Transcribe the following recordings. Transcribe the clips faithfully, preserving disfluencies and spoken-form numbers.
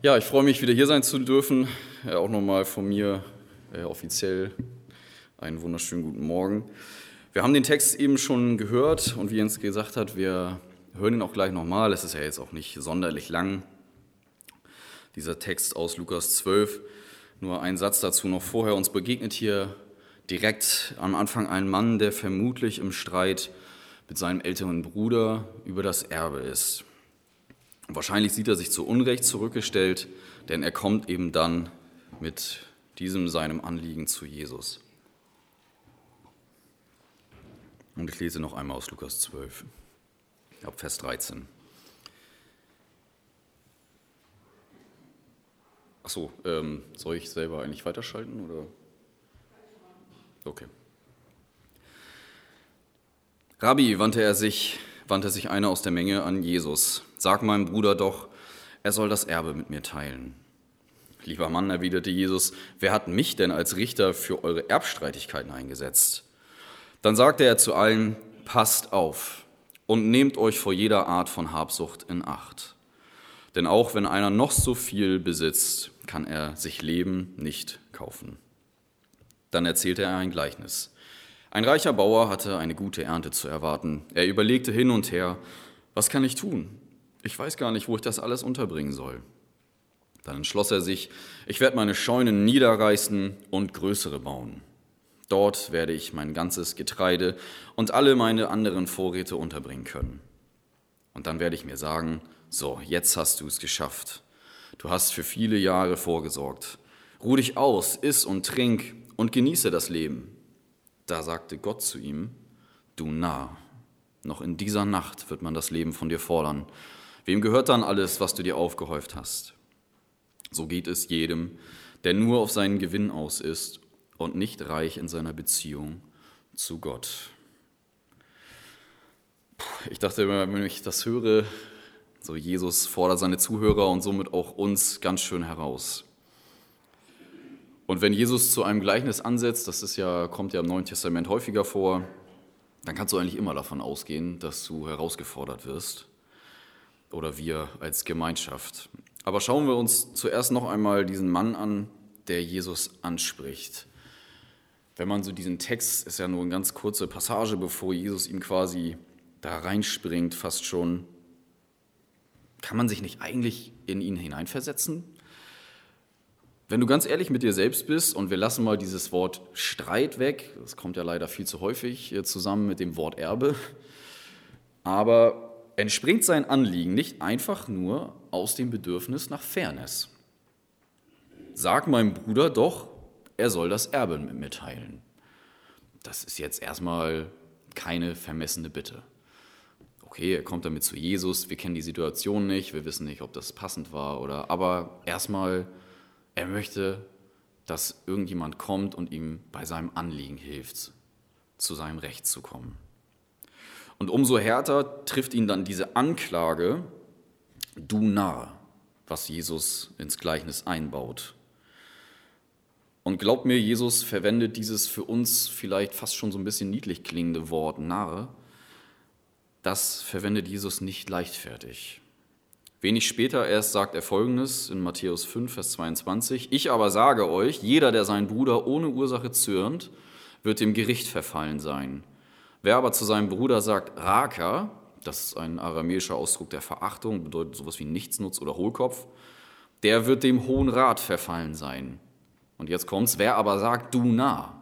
Ja, ich freue mich, wieder hier sein zu dürfen. Ja, auch nochmal von mir äh, offiziell einen wunderschönen guten Morgen. Wir haben den Text eben schon gehört und wie Jens gesagt hat, wir hören ihn auch gleich nochmal. Es ist ja jetzt auch nicht sonderlich lang, dieser Text aus Lukas zwölf. Nur ein Satz dazu noch vorher. Uns begegnet hier direkt am Anfang ein Mann, der vermutlich im Streit mit seinem älteren Bruder über das Erbe ist. Wahrscheinlich sieht er sich zu Unrecht zurückgestellt, denn er kommt eben dann mit diesem seinem Anliegen zu Jesus. Und ich lese noch einmal aus Lukas zwölf, ab Vers dreizehn. Ach so, ähm, soll ich selber eigentlich weiterschalten, oder? Okay. Rabbi, wandte er sich, wandte sich einer aus der Menge an Jesus. Sag meinem Bruder doch, er soll das Erbe mit mir teilen. Lieber Mann, erwiderte Jesus, wer hat mich denn als Richter für eure Erbstreitigkeiten eingesetzt? Dann sagte er zu allen, passt auf und nehmt euch vor jeder Art von Habsucht in Acht. Denn auch wenn einer noch so viel besitzt, kann er sich Leben nicht kaufen. Dann erzählte er ein Gleichnis. Ein reicher Bauer hatte eine gute Ernte zu erwarten. Er überlegte hin und her, was kann ich tun? Ich weiß gar nicht, wo ich das alles unterbringen soll. Dann entschloss er sich, ich werde meine Scheunen niederreißen und größere bauen. Dort werde ich mein ganzes Getreide und alle meine anderen Vorräte unterbringen können. Und dann werde ich mir sagen, so, jetzt hast du es geschafft. Du hast für viele Jahre vorgesorgt. Ruh dich aus, iss und trink und genieße das Leben. Da sagte Gott zu ihm, du Narr, noch in dieser Nacht wird man das Leben von dir fordern. Wem gehört dann alles, was du dir aufgehäuft hast? So geht es jedem, der nur auf seinen Gewinn aus ist und nicht reich in seiner Beziehung zu Gott. Ich dachte immer, wenn ich das höre, so Jesus fordert seine Zuhörer und somit auch uns ganz schön heraus. Und wenn Jesus zu einem Gleichnis ansetzt, das ist ja, kommt ja im Neuen Testament häufiger vor, dann kannst du eigentlich immer davon ausgehen, dass du herausgefordert wirst oder wir als Gemeinschaft. Aber schauen wir uns zuerst noch einmal diesen Mann an, der Jesus anspricht. Wenn man so diesen Text, ist ja nur eine ganz kurze Passage, bevor Jesus ihm quasi da reinspringt, fast schon, kann man sich nicht eigentlich in ihn hineinversetzen? Wenn du ganz ehrlich mit dir selbst bist, und wir lassen mal dieses Wort Streit weg, das kommt ja leider viel zu häufig zusammen mit dem Wort Erbe, aber entspringt sein Anliegen nicht einfach nur aus dem Bedürfnis nach Fairness. Sag meinem Bruder doch, er soll das Erbe mit mir teilen. Das ist jetzt erstmal keine vermessene Bitte. Okay, er kommt damit zu Jesus, wir kennen die Situation nicht, wir wissen nicht, ob das passend war, oder, aber erstmal, er möchte, dass irgendjemand kommt und ihm bei seinem Anliegen hilft, zu seinem Recht zu kommen. Und umso härter trifft ihn dann diese Anklage, du Narr, was Jesus ins Gleichnis einbaut. Und glaubt mir, Jesus verwendet dieses für uns vielleicht fast schon so ein bisschen niedlich klingende Wort Narr. Das verwendet Jesus nicht leichtfertig. Wenig später erst sagt er Folgendes in Matthäus fünf, Vers zweiundzwanzig. Ich aber sage euch, jeder, der seinen Bruder ohne Ursache zürnt, wird dem Gericht verfallen sein. Wer aber zu seinem Bruder sagt, Raka, das ist ein aramäischer Ausdruck der Verachtung, bedeutet sowas wie Nichtsnutz oder Hohlkopf, der wird dem Hohen Rat verfallen sein. Und jetzt kommt's, wer aber sagt, du Narr,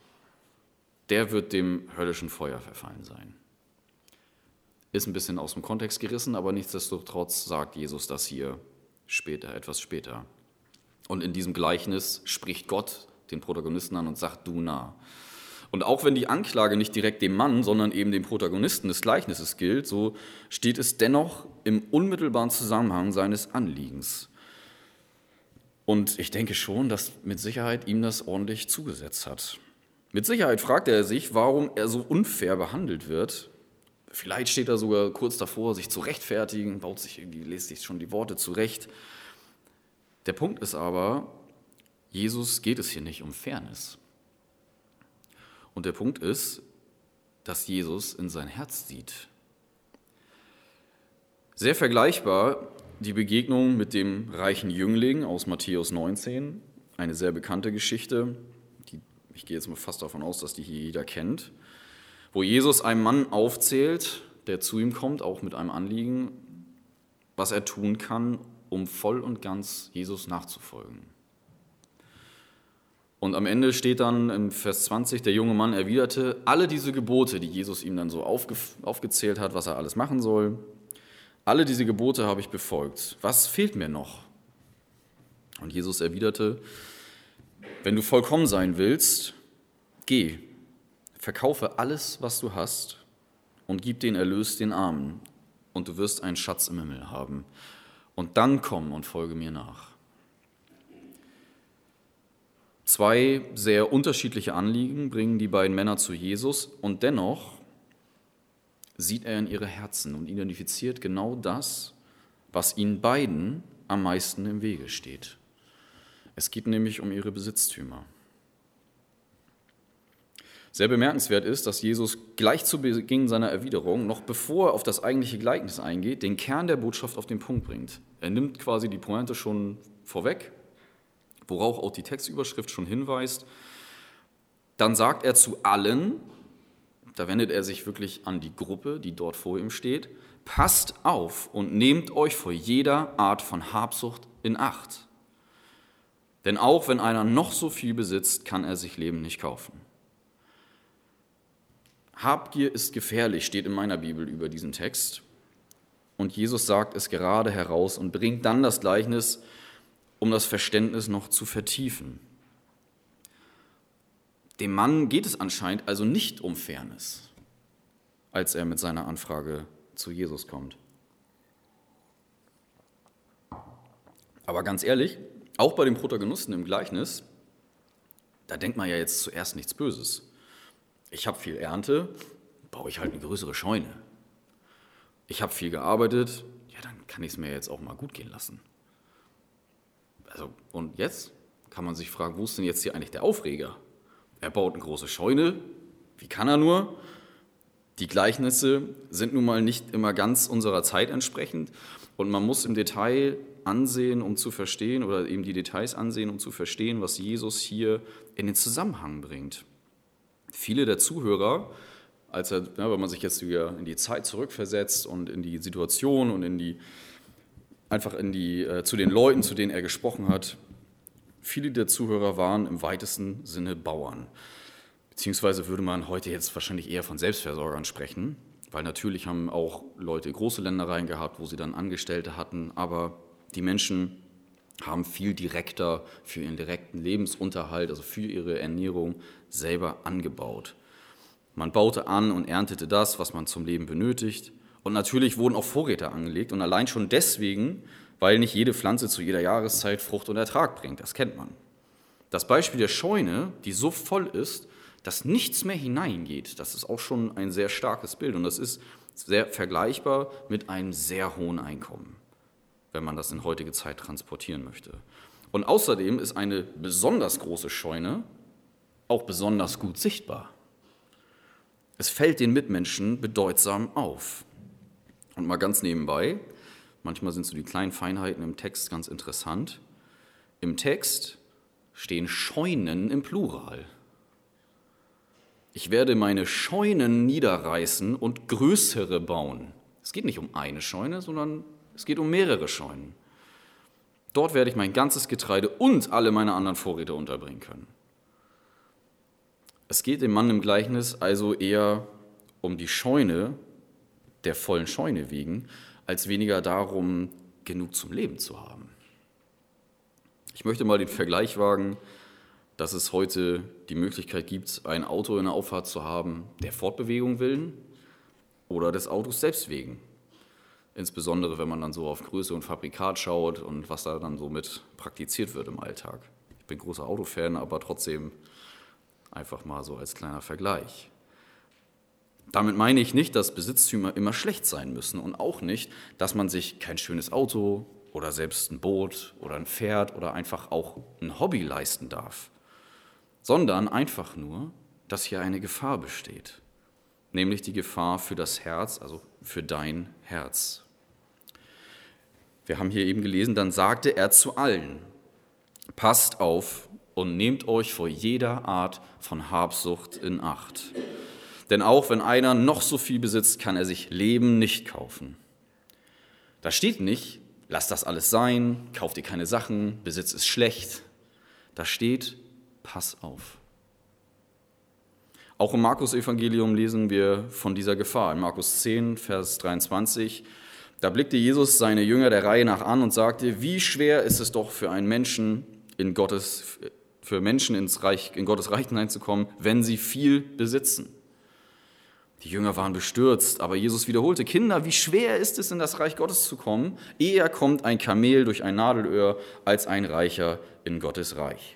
der wird dem höllischen Feuer verfallen sein. Ist ein bisschen aus dem Kontext gerissen, aber nichtsdestotrotz sagt Jesus das hier später, etwas später. Und in diesem Gleichnis spricht Gott den Protagonisten an und sagt, du Narr. Und auch wenn die Anklage nicht direkt dem Mann, sondern eben dem Protagonisten des Gleichnisses gilt, so steht es dennoch im unmittelbaren Zusammenhang seines Anliegens. Und ich denke schon, dass mit Sicherheit ihm das ordentlich zugesetzt hat. Mit Sicherheit fragt er sich, warum er so unfair behandelt wird. Vielleicht steht er sogar kurz davor, sich zu rechtfertigen, baut sich irgendwie, lässt sich schon die Worte zurecht. Der Punkt ist aber, Jesus geht es hier nicht um Fairness. Und der Punkt ist, dass Jesus in sein Herz sieht. Sehr vergleichbar die Begegnung mit dem reichen Jüngling aus Matthäus neunzehn, eine sehr bekannte Geschichte, die, ich gehe jetzt mal fast davon aus, dass die hier jeder kennt, wo Jesus einem Mann aufzählt, der zu ihm kommt, auch mit einem Anliegen, was er tun kann, um voll und ganz Jesus nachzufolgen. Und am Ende steht dann im Vers zwanzig, der junge Mann erwiderte, alle diese Gebote, die Jesus ihm dann so aufge, aufgezählt hat, was er alles machen soll, alle diese Gebote habe ich befolgt. Was fehlt mir noch? Und Jesus erwiderte, wenn du vollkommen sein willst, geh, verkaufe alles, was du hast und gib den Erlös den Armen und du wirst einen Schatz im Himmel haben. Und dann komm und folge mir nach. Zwei sehr unterschiedliche Anliegen bringen die beiden Männer zu Jesus und dennoch sieht er in ihre Herzen und identifiziert genau das, was ihnen beiden am meisten im Wege steht. Es geht nämlich um ihre Besitztümer. Sehr bemerkenswert ist, dass Jesus gleich zu Beginn seiner Erwiderung, noch bevor er auf das eigentliche Gleichnis eingeht, den Kern der Botschaft auf den Punkt bringt. Er nimmt quasi die Pointe schon vorweg, worauf auch die Textüberschrift schon hinweist. Dann sagt er zu allen, da wendet er sich wirklich an die Gruppe, die dort vor ihm steht, passt auf und nehmt euch vor jeder Art von Habsucht in Acht. Denn auch wenn einer noch so viel besitzt, kann er sich Leben nicht kaufen. Habgier ist gefährlich, steht in meiner Bibel über diesen Text. Und Jesus sagt es gerade heraus und bringt dann das Gleichnis, um das Verständnis noch zu vertiefen. Dem Mann geht es anscheinend also nicht um Fairness, als er mit seiner Anfrage zu Jesus kommt. Aber ganz ehrlich, auch bei den Protagonisten im Gleichnis, da denkt man ja jetzt zuerst nichts Böses. Ich habe viel Ernte, baue ich halt eine größere Scheune. Ich habe viel gearbeitet, ja, dann kann ich es mir jetzt auch mal gut gehen lassen. Also, und jetzt kann man sich fragen, wo ist denn jetzt hier eigentlich der Aufreger? Er baut eine große Scheune, wie kann er nur? Die Gleichnisse sind nun mal nicht immer ganz unserer Zeit entsprechend und man muss im Detail ansehen, um zu verstehen, oder eben die Details ansehen, um zu verstehen, was Jesus hier in den Zusammenhang bringt. Viele der Zuhörer, als er, ja, wenn man sich jetzt wieder in die Zeit zurückversetzt und in die Situation und in die einfach in die, äh, zu den Leuten, zu denen er gesprochen hat. Viele der Zuhörer waren im weitesten Sinne Bauern. Beziehungsweise würde man heute jetzt wahrscheinlich eher von Selbstversorgern sprechen, weil natürlich haben auch Leute große Ländereien gehabt, wo sie dann Angestellte hatten, aber die Menschen haben viel direkter für ihren direkten Lebensunterhalt, also für ihre Ernährung, selber angebaut. Man baute an und erntete das, was man zum Leben benötigt. Und natürlich wurden auch Vorräte angelegt und allein schon deswegen, weil nicht jede Pflanze zu jeder Jahreszeit Frucht und Ertrag bringt, das kennt man. Das Beispiel der Scheune, die so voll ist, dass nichts mehr hineingeht, das ist auch schon ein sehr starkes Bild und das ist sehr vergleichbar mit einem sehr hohen Einkommen, wenn man das in heutige Zeit transportieren möchte. Und außerdem ist eine besonders große Scheune auch besonders gut sichtbar. Es fällt den Mitmenschen bedeutsam auf. Und mal ganz nebenbei, manchmal sind so die kleinen Feinheiten im Text ganz interessant. Im Text stehen Scheunen im Plural. Ich werde meine Scheunen niederreißen und größere bauen. Es geht nicht um eine Scheune, sondern es geht um mehrere Scheunen. Dort werde ich mein ganzes Getreide und alle meine anderen Vorräte unterbringen können. Es geht dem Mann im Gleichnis also eher um die Scheune, der vollen Scheune wegen, als weniger darum, genug zum Leben zu haben. Ich möchte mal den Vergleich wagen, dass es heute die Möglichkeit gibt, ein Auto in der Auffahrt zu haben, der Fortbewegung willen oder des Autos selbst wegen. Insbesondere, wenn man dann so auf Größe und Fabrikat schaut und was da dann so mit praktiziert wird im Alltag. Ich bin großer Autofan, aber trotzdem einfach mal so als kleiner Vergleich. Damit meine ich nicht, dass Besitztümer immer schlecht sein müssen und auch nicht, dass man sich kein schönes Auto oder selbst ein Boot oder ein Pferd oder einfach auch ein Hobby leisten darf, sondern einfach nur, dass hier eine Gefahr besteht, nämlich die Gefahr für das Herz, also für dein Herz. Wir haben hier eben gelesen, dann sagte er zu allen, passt auf und nehmt euch vor jeder Art von Habsucht in Acht. Denn auch wenn einer noch so viel besitzt, kann er sich Leben nicht kaufen. Da steht nicht, lasst das alles sein, kauft ihr keine Sachen, Besitz ist schlecht. Da steht, pass auf. Auch im Markus-Evangelium lesen wir von dieser Gefahr. In Markus zehn, Vers dreiundzwanzig, da blickte Jesus seine Jünger der Reihe nach an und sagte, wie schwer ist es doch für einen Menschen, in Gottes, für Menschen ins Reich, in Gottes Reich hineinzukommen, wenn sie viel besitzen. Die Jünger waren bestürzt, aber Jesus wiederholte, Kinder, wie schwer ist es, in das Reich Gottes zu kommen? Eher kommt ein Kamel durch ein Nadelöhr, als ein Reicher in Gottes Reich.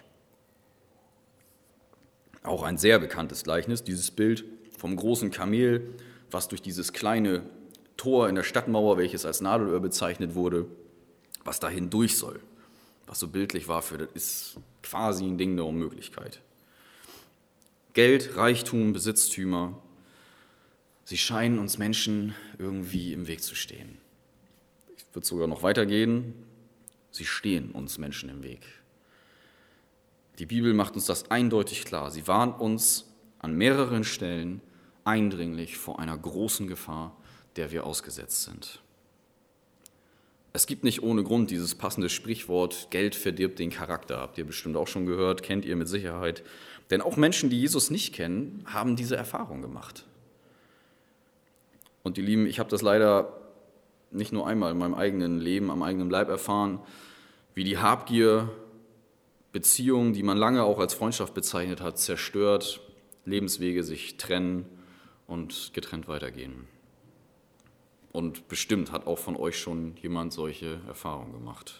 Auch ein sehr bekanntes Gleichnis, dieses Bild vom großen Kamel, was durch dieses kleine Tor in der Stadtmauer, welches als Nadelöhr bezeichnet wurde, was da hindurch soll. Was so bildlich war, für das ist quasi ein Ding der Unmöglichkeit. Geld, Reichtum, Besitztümer, sie scheinen uns Menschen irgendwie im Weg zu stehen. Ich würde sogar noch weitergehen, sie stehen uns Menschen im Weg. Die Bibel macht uns das eindeutig klar. Sie warnt uns an mehreren Stellen eindringlich vor einer großen Gefahr, der wir ausgesetzt sind. Es gibt nicht ohne Grund dieses passende Sprichwort, Geld verdirbt den Charakter. Habt ihr bestimmt auch schon gehört, kennt ihr mit Sicherheit. Denn auch Menschen, die Jesus nicht kennen, haben diese Erfahrung gemacht. Und die Lieben, ich habe das leider nicht nur einmal in meinem eigenen Leben, am eigenen Leib erfahren, wie die Habgier Beziehungen, die man lange auch als Freundschaft bezeichnet hat, zerstört, Lebenswege sich trennen und getrennt weitergehen. Und bestimmt hat auch von euch schon jemand solche Erfahrungen gemacht.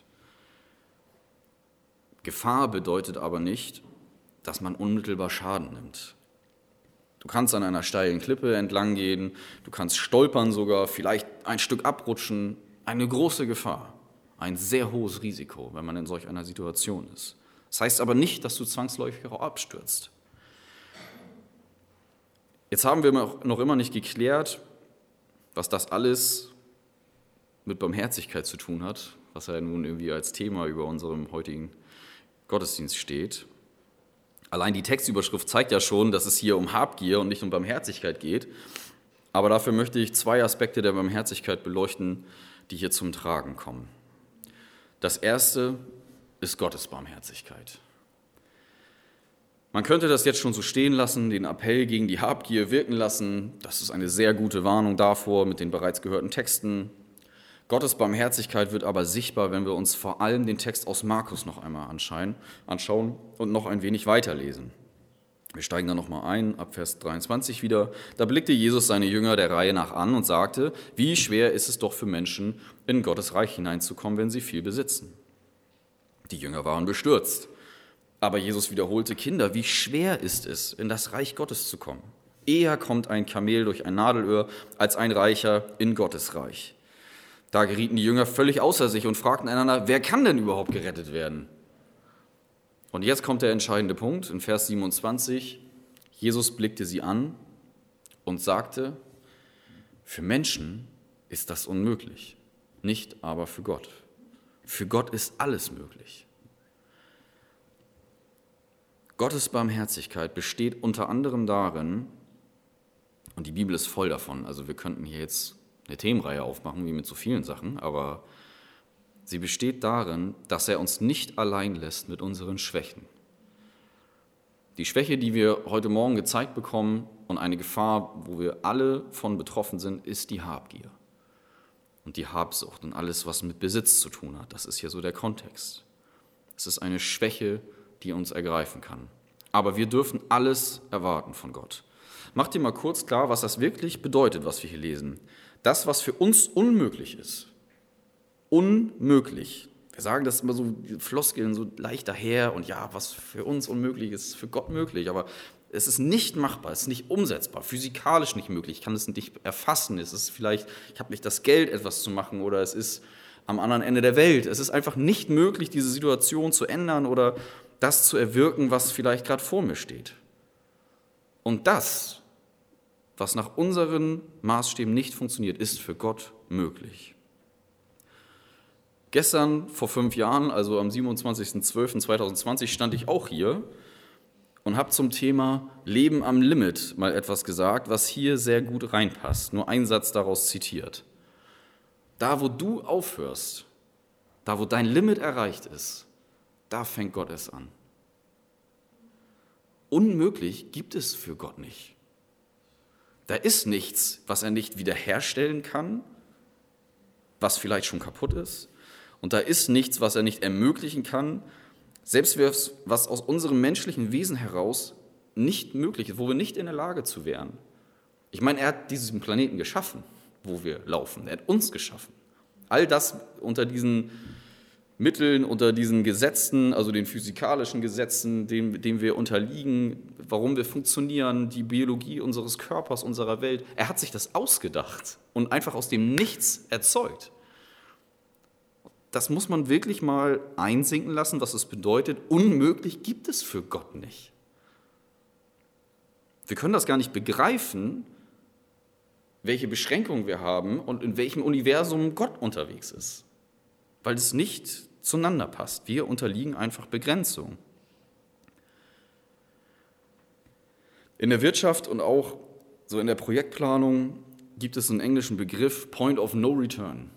Gefahr bedeutet aber nicht, dass man unmittelbar Schaden nimmt. Du kannst an einer steilen Klippe entlang gehen, du kannst stolpern sogar, vielleicht ein Stück abrutschen. Eine große Gefahr, ein sehr hohes Risiko, wenn man in solch einer Situation ist. Das heißt aber nicht, dass du zwangsläufig auch abstürzt. Jetzt haben wir noch immer nicht geklärt, was das alles mit Barmherzigkeit zu tun hat, was ja nun irgendwie als Thema über unserem heutigen Gottesdienst steht. Allein die Textüberschrift zeigt ja schon, dass es hier um Habgier und nicht um Barmherzigkeit geht. Aber dafür möchte ich zwei Aspekte der Barmherzigkeit beleuchten, die hier zum Tragen kommen. Das erste ist Gottes Barmherzigkeit. Man könnte das jetzt schon so stehen lassen, den Appell gegen die Habgier wirken lassen. Das ist eine sehr gute Warnung davor mit den bereits gehörten Texten. Gottes Barmherzigkeit wird aber sichtbar, wenn wir uns vor allem den Text aus Markus noch einmal anschauen und noch ein wenig weiterlesen. Wir steigen da nochmal ein, ab Vers dreiundzwanzig wieder. Da blickte Jesus seine Jünger der Reihe nach an und sagte, wie schwer ist es doch für Menschen, in Gottes Reich hineinzukommen, wenn sie viel besitzen. Die Jünger waren bestürzt. Aber Jesus wiederholte, Kinder, wie schwer ist es, in das Reich Gottes zu kommen? Eher kommt ein Kamel durch ein Nadelöhr, als ein Reicher in Gottes Reich. Da gerieten die Jünger völlig außer sich und fragten einander, wer kann denn überhaupt gerettet werden? Und jetzt kommt der entscheidende Punkt, in Vers siebenundzwanzig. Jesus blickte sie an und sagte, für Menschen ist das unmöglich, nicht aber für Gott. Für Gott ist alles möglich. Gottes Barmherzigkeit besteht unter anderem darin, und die Bibel ist voll davon, also wir könnten hier jetzt eine Themenreihe aufmachen, wie mit so vielen Sachen, aber sie besteht darin, dass er uns nicht allein lässt mit unseren Schwächen. Die Schwäche, die wir heute Morgen gezeigt bekommen und eine Gefahr, wo wir alle von betroffen sind, ist die Habgier und die Habsucht und alles, was mit Besitz zu tun hat. Das ist hier so der Kontext. Es ist eine Schwäche, die uns ergreifen kann. Aber wir dürfen alles erwarten von Gott. Mach dir mal kurz klar, was das wirklich bedeutet, was wir hier lesen. Das, was für uns unmöglich ist. Unmöglich. Wir sagen das immer so, die Floskeln so leicht daher und ja, was für uns unmöglich ist, ist für Gott möglich. Aber es ist nicht machbar, es ist nicht umsetzbar, physikalisch nicht möglich. Ich kann es nicht erfassen. Es ist vielleicht, ich habe nicht das Geld, etwas zu machen oder es ist am anderen Ende der Welt. Es ist einfach nicht möglich, diese Situation zu ändern oder das zu erwirken, was vielleicht gerade vor mir steht. Und das, was nach unseren Maßstäben nicht funktioniert, ist für Gott möglich. Gestern, vor fünf Jahren, also am siebenundzwanzigsten zwölften zweitausendzwanzig, stand ich auch hier und habe zum Thema Leben am Limit mal etwas gesagt, was hier sehr gut reinpasst. Nur ein Satz daraus zitiert. Da, wo du aufhörst, da, wo dein Limit erreicht ist, da fängt Gott es an. Unmöglich gibt es für Gott nicht. Da ist nichts, was er nicht wiederherstellen kann, was vielleicht schon kaputt ist. Und da ist nichts, was er nicht ermöglichen kann, selbst was aus unserem menschlichen Wesen heraus nicht möglich ist, wo wir nicht in der Lage zu wären. Ich meine, er hat diesen Planeten geschaffen, wo wir laufen. Er hat uns geschaffen. All das unter diesen Mitteln, unter diesen Gesetzen, also den physikalischen Gesetzen, denen, denen wir unterliegen, warum wir funktionieren, die Biologie unseres Körpers, unserer Welt. Er hat sich das ausgedacht und einfach aus dem Nichts erzeugt. Das muss man wirklich mal einsinken lassen, was es bedeutet. Unmöglich gibt es für Gott nicht. Wir können das gar nicht begreifen, welche Beschränkungen wir haben und in welchem Universum Gott unterwegs ist, weil es nicht zueinander passt. Wir unterliegen einfach Begrenzung. In der Wirtschaft und auch so in der Projektplanung gibt es einen englischen Begriff Point of No Return.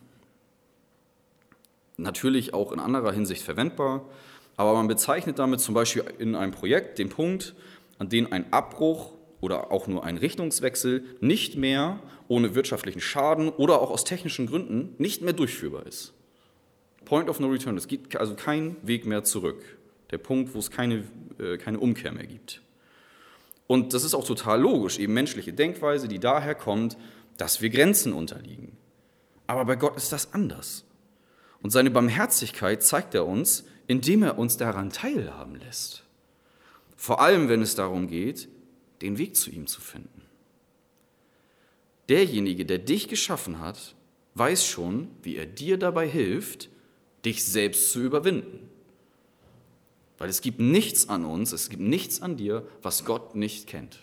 Natürlich auch in anderer Hinsicht verwendbar, aber man bezeichnet damit zum Beispiel in einem Projekt den Punkt, an dem ein Abbruch oder auch nur ein Richtungswechsel nicht mehr ohne wirtschaftlichen Schaden oder auch aus technischen Gründen nicht mehr durchführbar ist. Point of no return, es gibt also keinen Weg mehr zurück. Der Punkt, wo es keine, äh, keine Umkehr mehr gibt. Und das ist auch total logisch, eben menschliche Denkweise, die daher kommt, dass wir Grenzen unterliegen. Aber bei Gott ist das anders. Und seine Barmherzigkeit zeigt er uns, indem er uns daran teilhaben lässt. Vor allem, wenn es darum geht, den Weg zu ihm zu finden. Derjenige, der dich geschaffen hat, weiß schon, wie er dir dabei hilft, dich selbst zu überwinden. Weil es gibt nichts an uns, es gibt nichts an dir, was Gott nicht kennt.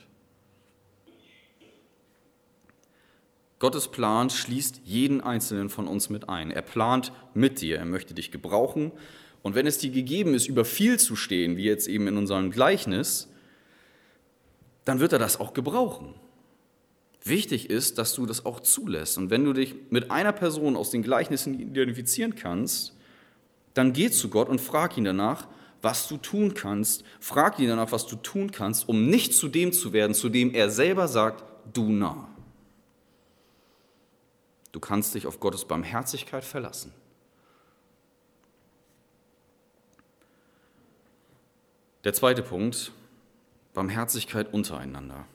Gottes Plan schließt jeden Einzelnen von uns mit ein. Er plant mit dir, er möchte dich gebrauchen. Und wenn es dir gegeben ist, über viel zu stehen, wie jetzt eben in unserem Gleichnis, dann wird er das auch gebrauchen. Wichtig ist, dass du das auch zulässt. Und wenn du dich mit einer Person aus den Gleichnissen identifizieren kannst, dann geh zu Gott und frag ihn danach, was du tun kannst. Frag ihn danach, was du tun kannst, um nicht zu dem zu werden, zu dem er selber sagt, du nah. Du kannst dich auf Gottes Barmherzigkeit verlassen. Der zweite Punkt, Barmherzigkeit untereinander.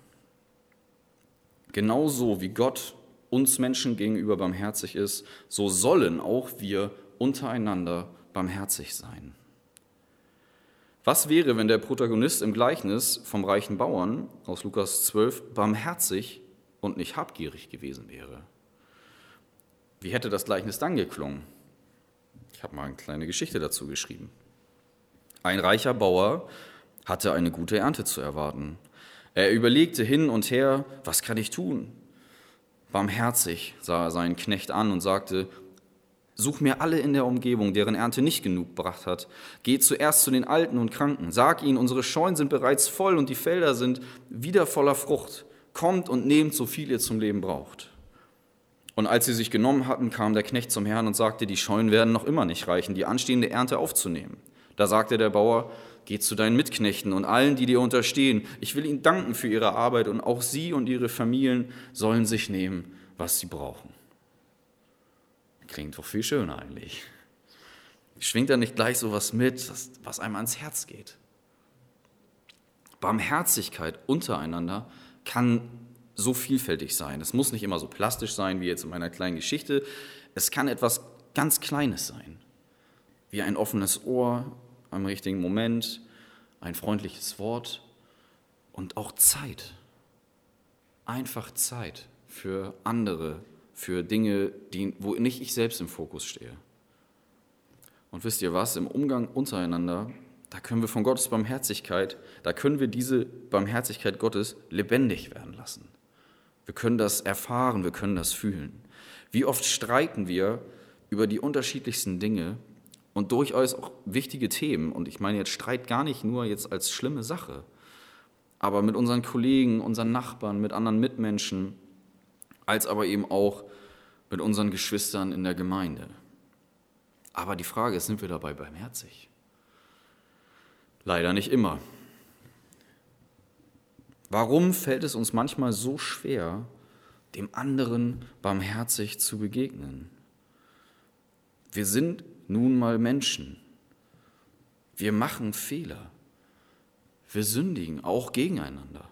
Genauso wie Gott uns Menschen gegenüber barmherzig ist, so sollen auch wir untereinander barmherzig sein. Was wäre, wenn der Protagonist im Gleichnis vom reichen Bauern aus Lukas zwölf barmherzig und nicht habgierig gewesen wäre? Wie hätte das Gleichnis dann geklungen? Ich habe mal eine kleine Geschichte dazu geschrieben. Ein reicher Bauer hatte eine gute Ernte zu erwarten. Er überlegte hin und her, was kann ich tun? Barmherzig sah er seinen Knecht an und sagte, such mir alle in der Umgebung, deren Ernte nicht genug gebracht hat. Geh zuerst zu den Alten und Kranken. Sag ihnen, unsere Scheunen sind bereits voll und die Felder sind wieder voller Frucht. Kommt und nehmt, so viel ihr zum Leben braucht. Und als sie sich genommen hatten, kam der Knecht zum Herrn und sagte, die Scheunen werden noch immer nicht reichen, die anstehende Ernte aufzunehmen. Da sagte der Bauer, geh zu deinen Mitknechten und allen, die dir unterstehen. Ich will ihnen danken für ihre Arbeit und auch sie und ihre Familien sollen sich nehmen, was sie brauchen. Klingt doch viel schöner eigentlich. Schwingt da nicht gleich sowas mit, was einem ans Herz geht? Barmherzigkeit untereinander kann so vielfältig sein. Es muss nicht immer so plastisch sein, wie jetzt in meiner kleinen Geschichte. Es kann etwas ganz Kleines sein, wie ein offenes Ohr am richtigen Moment, ein freundliches Wort und auch Zeit. Einfach Zeit für andere, für Dinge, die, wo nicht ich selbst im Fokus stehe. Und wisst ihr was, im Umgang untereinander, da können wir von Gottes Barmherzigkeit, da können wir diese Barmherzigkeit Gottes lebendig werden lassen. Wir können das erfahren, wir können das fühlen. Wie oft streiten wir über die unterschiedlichsten Dinge und durchaus auch wichtige Themen. Und ich meine jetzt Streit gar nicht nur jetzt als schlimme Sache, aber mit unseren Kollegen, unseren Nachbarn, mit anderen Mitmenschen, als aber eben auch mit unseren Geschwistern in der Gemeinde. Aber die Frage ist, sind wir dabei barmherzig? Leider nicht immer. Warum fällt es uns manchmal so schwer, dem anderen barmherzig zu begegnen? Wir sind nun mal Menschen. Wir machen Fehler. Wir sündigen auch gegeneinander.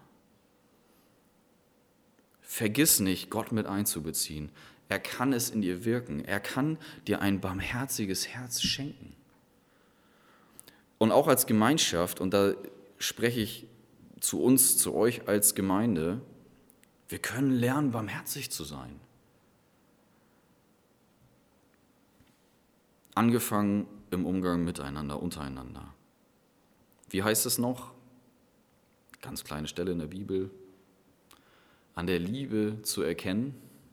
Vergiss nicht, Gott mit einzubeziehen. Er kann es in dir wirken. Er kann dir ein barmherziges Herz schenken. Und auch als Gemeinschaft, und da spreche ich zu uns, zu euch als Gemeinde, wir können lernen, barmherzig zu sein. Angefangen im Umgang miteinander, untereinander. Wie heißt es noch? Ganz kleine Stelle in der Bibel. An der Liebe zu erkennen.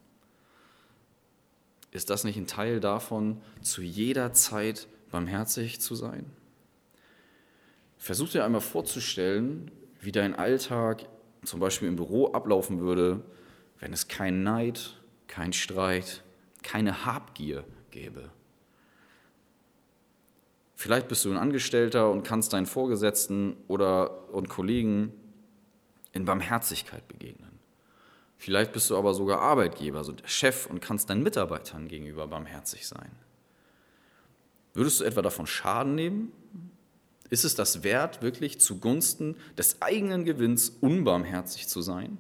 Ist das nicht ein Teil davon, zu jeder Zeit barmherzig zu sein? Versuch dir einmal vorzustellen, wie dein Alltag zum Beispiel im Büro ablaufen würde, wenn es keinen Neid, keinen Streit, keine Habgier gäbe. Vielleicht bist du ein Angestellter und kannst deinen Vorgesetzten oder und Kollegen in Barmherzigkeit begegnen. Vielleicht bist du aber sogar Arbeitgeber, also der Chef, und kannst deinen Mitarbeitern gegenüber barmherzig sein. Würdest du etwa davon Schaden nehmen? Ist es das wert, wirklich zugunsten des eigenen Gewinns unbarmherzig zu sein?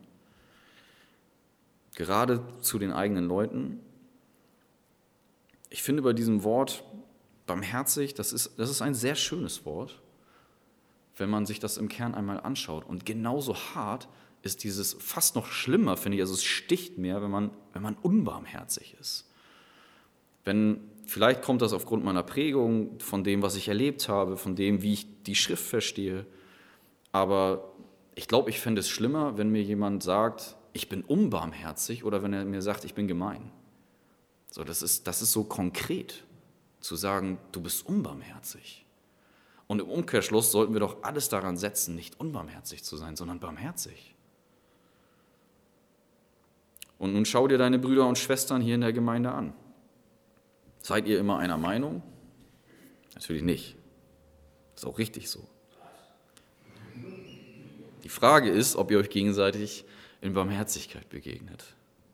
Gerade zu den eigenen Leuten? Ich finde bei diesem Wort barmherzig, das ist, das ist ein sehr schönes Wort, wenn man sich das im Kern einmal anschaut. Und genauso hart ist dieses, fast noch schlimmer, finde ich, also es sticht mehr, wenn man, wenn man unbarmherzig ist. Wenn, vielleicht kommt das aufgrund meiner Prägung, von dem, was ich erlebt habe, von dem, wie ich die Schrift verstehe. Aber ich glaube, ich fände es schlimmer, wenn mir jemand sagt, ich bin unbarmherzig, oder wenn er mir sagt, ich bin gemein. So, das ist, das ist so konkret, zu sagen, du bist unbarmherzig. Und im Umkehrschluss sollten wir doch alles daran setzen, nicht unbarmherzig zu sein, sondern barmherzig. Und nun schau dir deine Brüder und Schwestern hier in der Gemeinde an. Seid ihr immer einer Meinung? Natürlich nicht. Ist auch richtig so. Die Frage ist, ob ihr euch gegenseitig in Barmherzigkeit begegnet.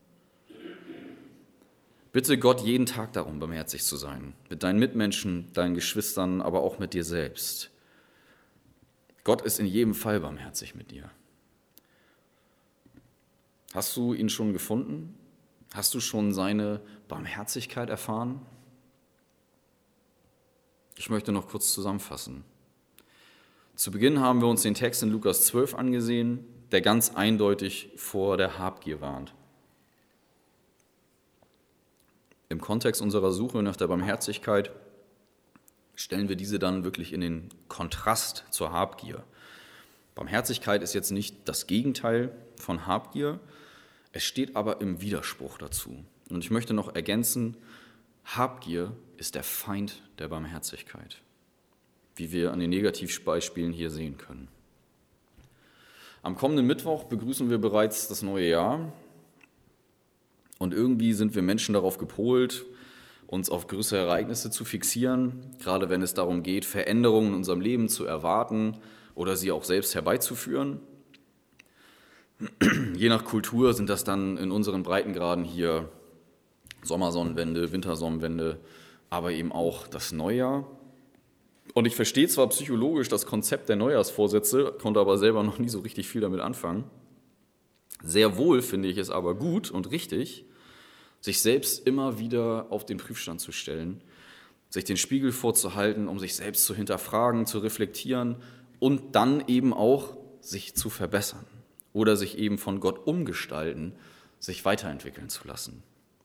Bitte Gott jeden Tag darum, barmherzig zu sein. Mit deinen Mitmenschen, deinen Geschwistern, aber auch mit dir selbst. Gott ist in jedem Fall barmherzig mit dir. Hast du ihn schon gefunden? Hast du schon seine Barmherzigkeit erfahren? Ich möchte noch kurz zusammenfassen. Zu Beginn haben wir uns den Text in Lukas zwölf angesehen, der ganz eindeutig vor der Habgier warnt. Im Kontext unserer Suche nach der Barmherzigkeit stellen wir diese dann wirklich in den Kontrast zur Habgier. Barmherzigkeit ist jetzt nicht das Gegenteil von Habgier, es steht aber im Widerspruch dazu. Und ich möchte noch ergänzen, Habgier ist der Feind der Barmherzigkeit, wie wir an den Negativbeispielen hier sehen können. Am kommenden Mittwoch begrüßen wir bereits das neue Jahr. Und irgendwie sind wir Menschen darauf gepolt, uns auf größere Ereignisse zu fixieren, gerade wenn es darum geht, Veränderungen in unserem Leben zu erwarten oder sie auch selbst herbeizuführen. Je nach Kultur sind das dann in unseren Breitengraden hier Sommersonnenwende, Wintersonnenwende, aber eben auch das Neujahr. Und ich verstehe zwar psychologisch das Konzept der Neujahrsvorsätze, konnte aber selber noch nie so richtig viel damit anfangen. Sehr wohl finde ich es aber gut und richtig, sich selbst immer wieder auf den Prüfstand zu stellen, sich den Spiegel vorzuhalten, um sich selbst zu hinterfragen, zu reflektieren und dann eben auch sich zu verbessern oder sich eben von Gott umgestalten, sich weiterentwickeln zu lassen.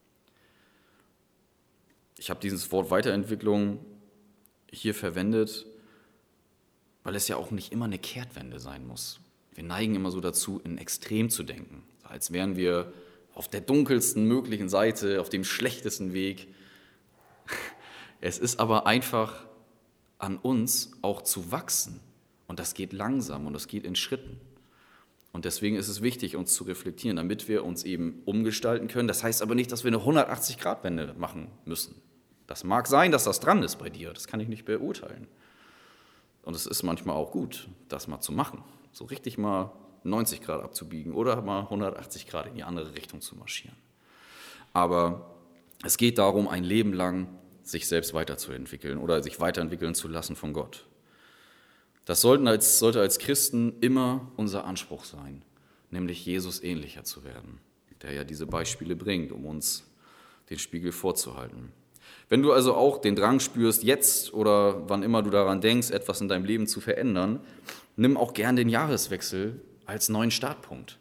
Ich habe dieses Wort Weiterentwicklung hier verwendet, weil es ja auch nicht immer eine Kehrtwende sein muss. Wir neigen immer so dazu, in Extrem zu denken, als wären wir auf der dunkelsten möglichen Seite, auf dem schlechtesten Weg. Es ist aber einfach an uns auch zu wachsen. Und das geht langsam und das geht in Schritten. Und deswegen ist es wichtig, uns zu reflektieren, damit wir uns eben umgestalten können. Das heißt aber nicht, dass wir eine hundertachtzig-Grad-Wende machen müssen. Das mag sein, dass das dran ist bei dir. Das kann ich nicht beurteilen. Und es ist manchmal auch gut, das mal zu machen. So richtig mal neunzig Grad abzubiegen oder mal hundertachtzig Grad in die andere Richtung zu marschieren. Aber es geht darum, ein Leben lang sich selbst weiterzuentwickeln oder sich weiterentwickeln zu lassen von Gott. Das sollten als, sollte als Christen immer unser Anspruch sein, nämlich Jesus ähnlicher zu werden, der ja diese Beispiele bringt, um uns den Spiegel vorzuhalten. Wenn du also auch den Drang spürst, jetzt oder wann immer du daran denkst, etwas in deinem Leben zu verändern, nimm auch gern den Jahreswechsel als neuen Startpunkt.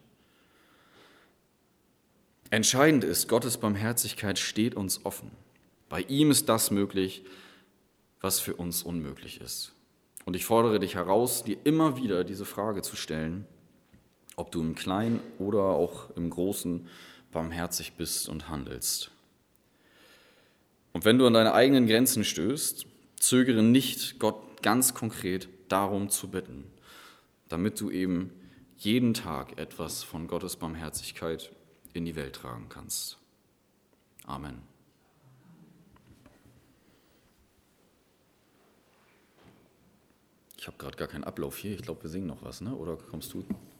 Entscheidend ist, Gottes Barmherzigkeit steht uns offen. Bei ihm ist das möglich, was für uns unmöglich ist. Und ich fordere dich heraus, dir immer wieder diese Frage zu stellen, ob du im Kleinen oder auch im Großen barmherzig bist und handelst. Und wenn du an deine eigenen Grenzen stößt, zögere nicht, Gott ganz konkret darum zu bitten, damit du eben jeden Tag etwas von Gottes Barmherzigkeit in die Welt tragen kannst. Amen. Ich habe gerade gar keinen Ablauf hier. Ich glaube, wir singen noch was, ne? Oder kommst du?